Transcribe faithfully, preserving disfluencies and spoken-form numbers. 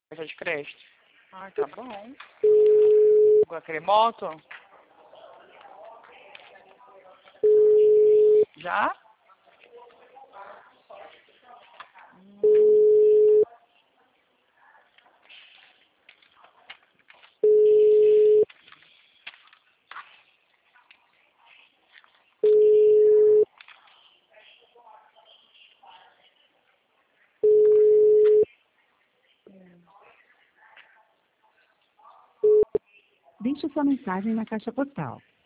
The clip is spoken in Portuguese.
cartão de crédito. Ai, tá bom. Vai querer moto? Já? Deixe sua mensagem na caixa postal.